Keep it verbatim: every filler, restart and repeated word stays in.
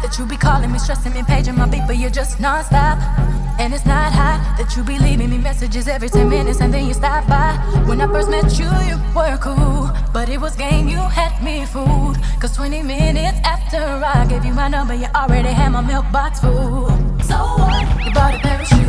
that you be calling me, stressing me, paging my beat, but you're just non-stop. And it's not hot that you be leaving me messages every ten minutes and then you stop by. When I first met you, you were cool, but it was game, you had me fooled. Cause twenty minutes after I gave you my number, you already had my mailbox full. So what? You bought a pair of shoes.